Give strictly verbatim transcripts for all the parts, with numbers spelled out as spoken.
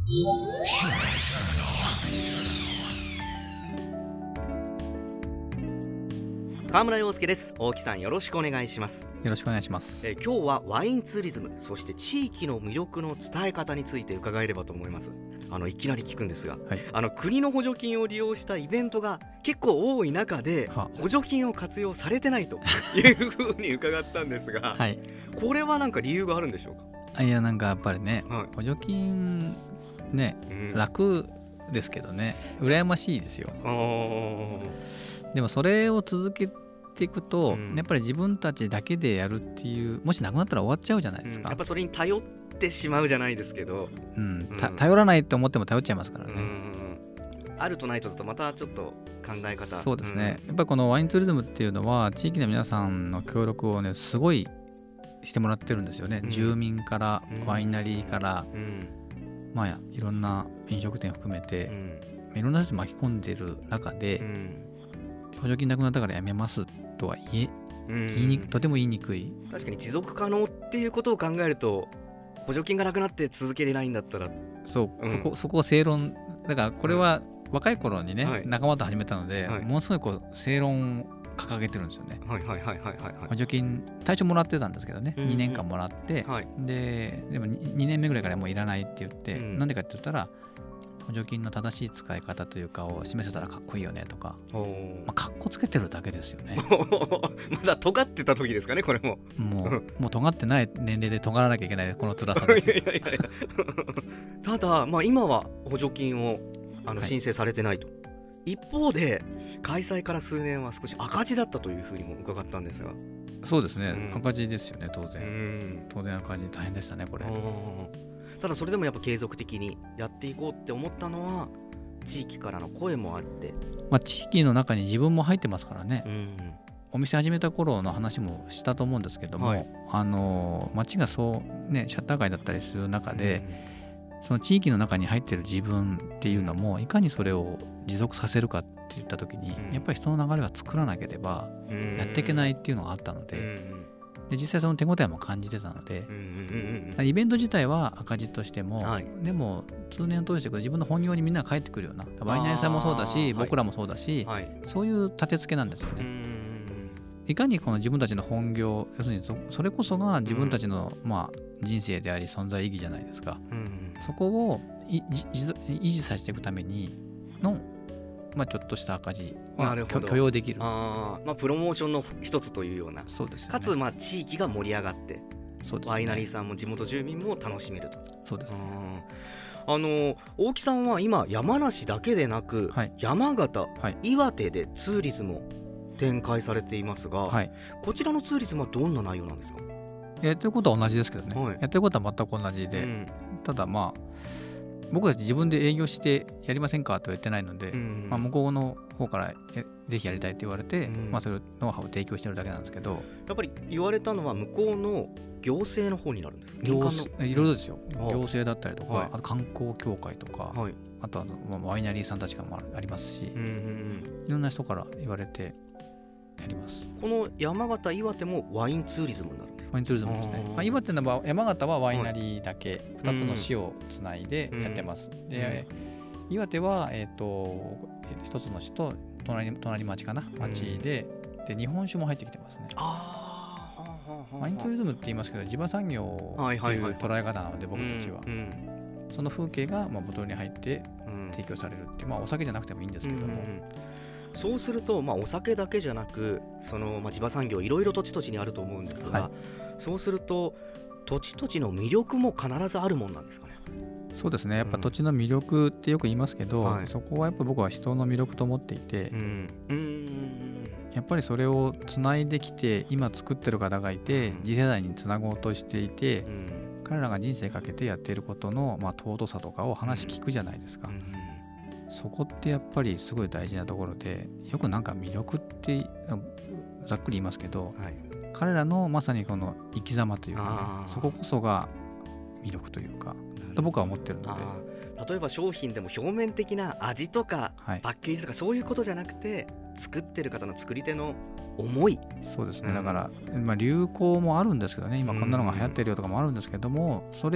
川村陽介です。大木さん、よろしくお願いします。 よろしくお願いします。 えー今日はワインツーリズム、そして地域の魅力の伝え方について伺えればと思います。あのいきなり聞くんですが、 はい、 あの国の補助金を利用したイベントが結構多い中では補助金を活用されてないというふうに伺ったんですが、 はい、 これは何か理由があるんでしょうか？ あいやなんかやっぱりね、 はい補助金ね、 うん楽ですけどね、羨ましいですよ。 あーでもそれを続けていくと、 うんやっぱり自分たちだけでやるっていう、もしなくなったら終わっちゃうじゃないですか。 うんやっぱそれに頼ってしまうじゃないですけど、 うんたうん頼らないと思っても頼っちゃいますからね。 うんあるとないとだとまたちょっと考え方。 そうですね、やっぱりこのワインツーリズムっていうのは地域の皆さんの協力をねすごいしてもらってるんですよね、 うん住民からうんワイナリーから、 うんうんまあいろんな飲食店含めて、 うんいろんな人巻き込んでる中で、 うん補助金なくなったからやめますとは言え、 うん言いにくとても言いにくい。 確かに持続可能っていうことを考えると、補助金がなくなって続けれないんだったら、 そう、 うんそこそこは正論だから、これは若い頃にね、 はい仲間と始めたので、 はいものすごいこう正論を掲げてるんですよね。 はいはいはいはいはい補助金最初もらってたんですけどね、 うんうんにねんかんもらって、 はいででも にねんめぐらいからもういらないって言って、 うんなんでかって言ったら補助金の正しい使い方というかを示せたらかっこいいよねとか、 おーまあ、かっこつけてるだけですよね。 まだ尖ってた時ですかね、これも。 もうもう尖ってない年齢で尖らなきゃいけないこの辛さですよ。 いやいやいやただ、まあ、今は補助金をあのはい申請されてないと、一方で開催から数年は少し赤字だったというふうにも伺ったんですが。 そうですね、 うん赤字ですよね、当う然。 ん当然赤字大変でしたね、これ。 ただそれでもやっぱ継続的にやっていこうって思ったのは地域からの声もあって、 まあ、地域の中に自分も入ってますからね、 うんお店始めた頃の話もしたと思うんですけども、 はいあの街がそうね、シャッター街だったりする中で、その地域の中に入ってる自分っていうのもいかにそれを持続させるかって言った時に、 うんやっぱり人の流れは作らなければうんやっていけないっていうのがあったので、 うんで実際その手応えも感じてたのでう、んうんうんイベント自体は赤字としても、 はいでも通年を通して自分の本業にみんなが帰ってくるような、ワイナリーさんもそうだし、 あー僕らもそうだし、 うんはいそういう立て付けなんですよね。 うんいかにこの自分たちの本業、要するに そ, それこそが自分たちの、まあ、人生であり存在意義じゃないですか。 うんそこをいじじ維持させていくためにの、まあ、ちょっとした赤字はなるほど許許容できる。 あーまあプロモーションの一つというような、 そうですよね。 かつまあ地域が盛り上がってそうですね、 ワイナリーさんも地元住民も楽しめると。 そうですね。 あの大木さんは今山梨だけでなく、 はい山形、 はい岩手でツーリズムを展開されていますが、 はい、 こちらのツーリズムはどんな内容なんですか？ やってることは同じですけどね、 はいやってることは全く同じで、 うんただまあ僕たち自分で営業してやりませんかとは言ってないので、 うんまあ、向こうの方からえぜひやりたいって言われて、 うんまあ、それをノウハウを提供してるだけなんですけど、 やっぱり言われたのは向こうの行政の方になるんですか？ 行民間の政いろいろですよ、 はい行政だったりとか、 はいあと観光協会とか、 はいあとはまあワイナリーさんたちがもありますし、 うんうんうんいろんな人から言われてやります。 この山形、岩手もワインツーリズムになるんですか？ ワインツーリズムですね。 あーまあ、岩手の場合、山形はワイナリーだけ、ふたつの市をつないでやってます。で、岩手は、えー、とひとつの市と隣隣町かな、町で、で日本酒も入ってきてますね。 あーはあはあはあワインツーリズムって言いますけど、地場産業はいってはいはいいう捉え方なので、僕たちは。 うんうんその風景がまあボトルに入ってうん提供されるっていう、まあ、お酒じゃなくてもいいんですけども、 うんうんうんそうすると、まあ、お酒だけじゃなくその、まあ、地場産業いろいろ土地土地にあると思うんですが、 はいそうすると土地土地の魅力も必ずあるもんなんですかね？ そうですね、やっぱうん土地の魅力ってよく言いますけど、 はいそこはやっぱ僕は人の魅力と思っていて、 うんうんやっぱりそれをつないできて今作ってる方がいて、 うん次世代につなごうとしていて、 うん彼らが人生かけてやっていることの、まあ、尊さとかを話聞くじゃないですか、 うんそこってやっぱりすごい大事なところで、よくなんか魅力ってざっくり言いますけど、 はい彼らのまさにこの生き様というか、 あーね、そここそが魅力というかと僕は思ってるので、 あー例えば商品でも表面的な味とかはい、 パッケージとかそういうことじゃなくて、作ってる方の作り手の思い、 そうですね、 うんだから、まあ、流行もあるんですけどね、今こんなのが流行ってるよとかもあるんですけども、それ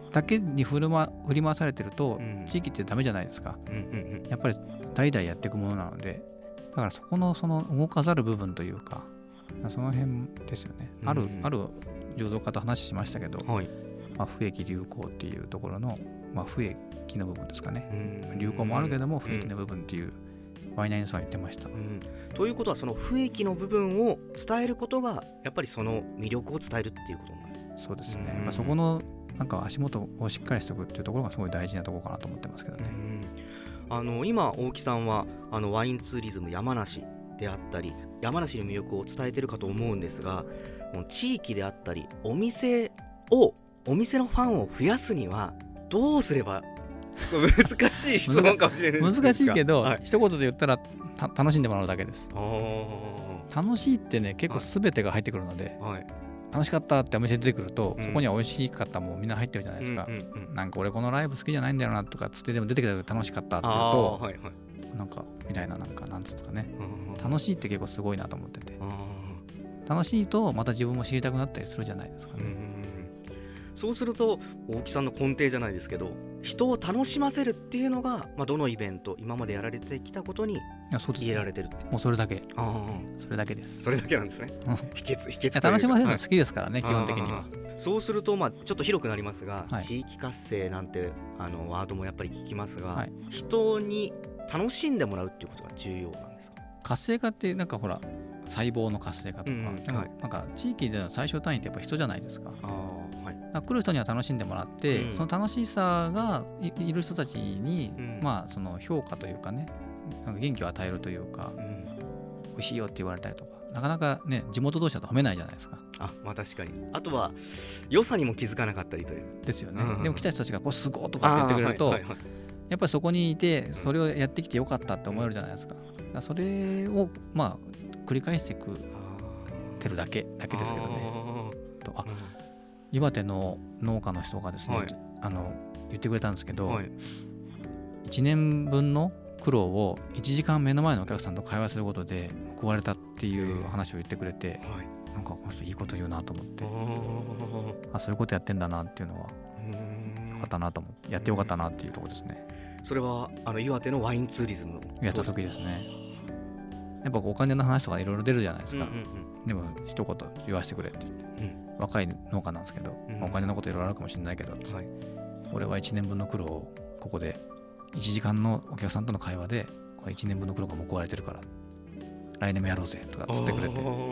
だけに振る、ま、振り回されてると、 うん、 地域ってダメじゃないですか、 うんうんうん、 やっぱり代々やっていくものなので、だからそこのその動かざる部分というか、その辺ですよね。ある、 うん、 ある醸造家と話しましたけど、 はい、 まあ、不易流行っていうところの、まあ、不易の部分ですかね、 うん、 流行もあるけども不易の部分っていう、うん、ワイナリーのさん言ってました、うん、 ということはその不易の部分を伝えることがやっぱりその魅力を伝えるっていうことになる。 そうですね、 うん、 まあ、そこのなんか足元をしっかりしておくっていうところがすごい大事なところかなと思ってますけどね、 うん、あの今大木さんはあのワインツーリズム山梨であったり山梨の魅力を伝えているかと思うんですが、地域であったりお店をお店のファンを増やすにはどうすれば難しい質問かもしれないですが難しいけど、 はい、 一言で言ったら楽しんでもらうだけです。 あ楽しいってね結構全てが入ってくるので、 はい、 楽しかったってお店出てくると、 うん、 そこには美味しい方もみんな入ってるじゃないですか、うんうんうん、なんか俺このライブ好きじゃないんだよなとかつってでも出てきた時楽しかったっていうと、はいはい、なんかみたいななんかなんつうんですかね、楽しいって結構すごいなと思ってて、楽しいとまた自分も知りたくなったりするじゃないですかね。うん、 そうすると大木さんの根底じゃないですけど、人を楽しませるっていうのが、まあ、どのイベント今までやられてきたことに入れられてるって、 もうそれだけ、あそれだけです。 それだけなんですね秘訣秘訣楽しませるの好きですからね、はい、基本的には。 そうすると、まあ、ちょっと広くなりますが、 はい、 地域活性なんてあのワードもやっぱり聞きますが、 はい、 人に楽しんでもらうっていうことが重要なんですか？ 活性化ってなんかほら細胞の活性化とか、うんはい、なんか地域での最小単位ってやっぱ人じゃないですか。あ、はい、来る人には楽しんでもらって、うん、その楽しさが い, いる人たちに、うん、まあその評価というかね、なんか元気を与えるというか、うん、美味しいよって言われたりとか、なかなかね地元同士だと褒めないじゃないですか。 あ、まあ確かに。あとは良さにも気づかなかったりというですよね、うん、でも来た人たちがこうすごいとかって言ってくれると、はいはいはい、やっぱりそこにいてそれをやってきてよかったって思えるじゃないですか。だからそれをまあ繰り返していくてるだけだけですけどね。とあ、うん、岩手の農家の人がですね、はい、あの言ってくれたんですけど、はい、いちねんぶんの苦労をいちじかん目の前のお客さんと会話することで報われたっていう話を言ってくれて、はい、なんかこの人いいこと言うなと思って、あ、そういうことやってんだなっていうのはよかったなと思ってやってよかったなっていうところですね。 それはあの岩手のワインツーリズムのやった時ですね。やっぱお金の話とかいろいろ出るじゃないですか、うんうんうん、でも一言言わせてくれって言って、うん、若い農家なんですけど、うん、お金のこといろいろあるかもしれないけど、はい、俺はいちねんぶんの苦労をここでいちじかんのお客さんとの会話でこれいちねんぶんの苦労が報われてるから来年もやろうぜとかつってくれて、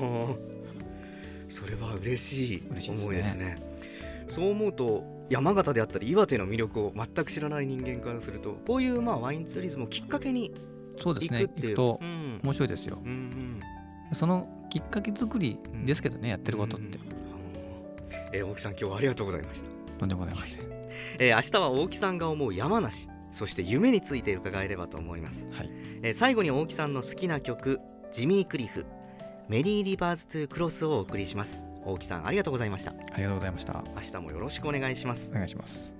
それは嬉しい嬉しいですね。 思いですね。そう思うと山形であったり岩手の魅力を全く知らない人間からすると、こういうまあワインツーリズムをきっかけにそうですね、行くと面白いですよ、うんうん、そのきっかけ作りですけどね、うん、やってることって、うんうんえー、大木さん今日はありがとうございました。 とんでもございません、 えー、明日は大木さんが思う山梨、そして夢について伺えればと思います、はい。えー、最後に大木さんの好きな曲ジミー・クリフメリー・リバーズ・トゥ・クロスをお送りします。大木さんありがとうございました。 ありがとうございました。 明日もよろしくお願いします。 お願いします。